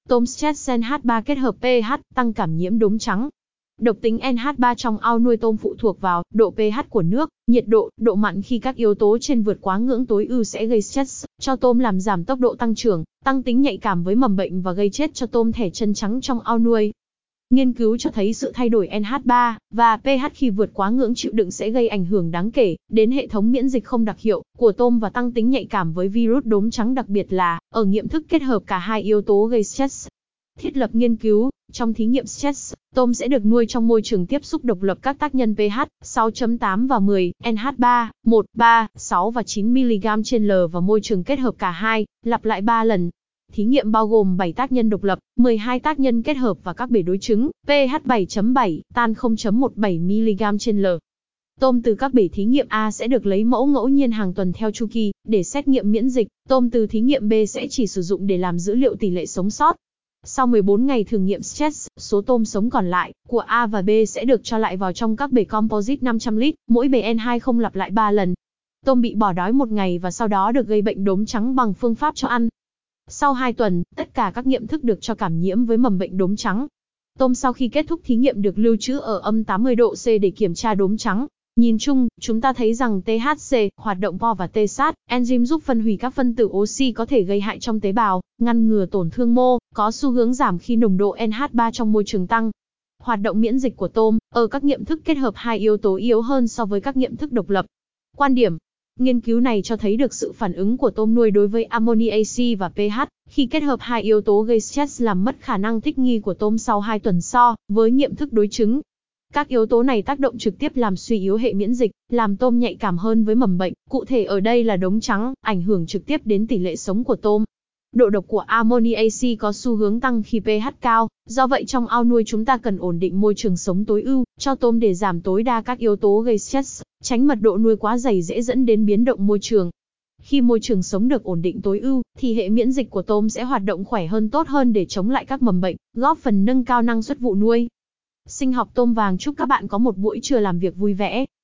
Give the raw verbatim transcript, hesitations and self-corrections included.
Tôm stress en hát ba kết hợp pH, tăng cảm nhiễm đốm trắng. Độc tính en hát ba trong ao nuôi tôm phụ thuộc vào độ pH của nước, nhiệt độ, độ mặn. Khi các yếu tố trên vượt quá ngưỡng tối ưu sẽ gây stress cho tôm, làm giảm tốc độ tăng trưởng, tăng tính nhạy cảm với mầm bệnh và gây chết cho tôm thẻ chân trắng trong ao nuôi. Nghiên cứu cho thấy sự thay đổi en hát ba và pH khi vượt quá ngưỡng chịu đựng sẽ gây ảnh hưởng đáng kể đến hệ thống miễn dịch không đặc hiệu của tôm và tăng tính nhạy cảm với virus đốm trắng, đặc biệt là ở nghiệm thức kết hợp cả hai yếu tố gây stress. Thiết lập nghiên cứu. Trong thí nghiệm stress, tôm sẽ được nuôi trong môi trường tiếp xúc độc lập các tác nhân pH sáu chấm tám và mười, en hát ba, một, ba, sáu và chín mi-li-gam trên L và môi trường kết hợp cả hai, lặp lại ba lần. Thí nghiệm bao gồm bảy tác nhân độc lập, mười hai tác nhân kết hợp và các bể đối chứng, pH bảy chấm bảy, tan không chấm mười bảy mi-li-gam trên L. Tôm từ các bể thí nghiệm A sẽ được lấy mẫu ngẫu nhiên hàng tuần theo chu kỳ để xét nghiệm miễn dịch. Tôm từ thí nghiệm B sẽ chỉ sử dụng để làm dữ liệu tỷ lệ sống sót. Sau mười bốn ngày thử nghiệm stress, số tôm sống còn lại của A và B sẽ được cho lại vào trong các bể composite năm trăm lít, mỗi bể en hai không lặp lại ba lần. Tôm bị bỏ đói một ngày và sau đó được gây bệnh đốm trắng bằng phương pháp cho ăn. Sau hai tuần, tất cả các nghiệm thức được cho cảm nhiễm với mầm bệnh đốm trắng. Tôm sau khi kết thúc thí nghiệm được lưu trữ ở âm tám mươi độ C để kiểm tra đốm trắng. Nhìn chung, chúng ta thấy rằng tê hát xê, hoạt động po và tê sát, enzyme giúp phân hủy các phân tử oxy có thể gây hại trong tế bào, ngăn ngừa tổn thương mô, có xu hướng giảm khi nồng độ en hát ba trong môi trường tăng. Hoạt động miễn dịch của tôm, ở các nghiệm thức kết hợp hai yếu tố yếu hơn so với các nghiệm thức độc lập. Quan điểm. Nghiên cứu này cho thấy được sự phản ứng của tôm nuôi đối với ammoniac và pH, khi kết hợp hai yếu tố gây stress làm mất khả năng thích nghi của tôm sau hai tuần so với nghiệm thức đối chứng. Các yếu tố này tác động trực tiếp làm suy yếu hệ miễn dịch, làm tôm nhạy cảm hơn với mầm bệnh, cụ thể ở đây là đốm trắng, ảnh hưởng trực tiếp đến tỷ lệ sống của tôm. Độ độc của ammoniac có xu hướng tăng khi pH cao, do vậy trong ao nuôi chúng ta cần ổn định môi trường sống tối ưu cho tôm để giảm tối đa các yếu tố gây stress, tránh mật độ nuôi quá dày dễ dẫn đến biến động môi trường. Khi môi trường sống được ổn định tối ưu, thì hệ miễn dịch của tôm sẽ hoạt động khỏe hơn, tốt hơn để chống lại các mầm bệnh, góp phần nâng cao năng suất vụ nuôi. Sinh học tôm vàng chúc các bạn có một buổi trưa làm việc vui vẻ.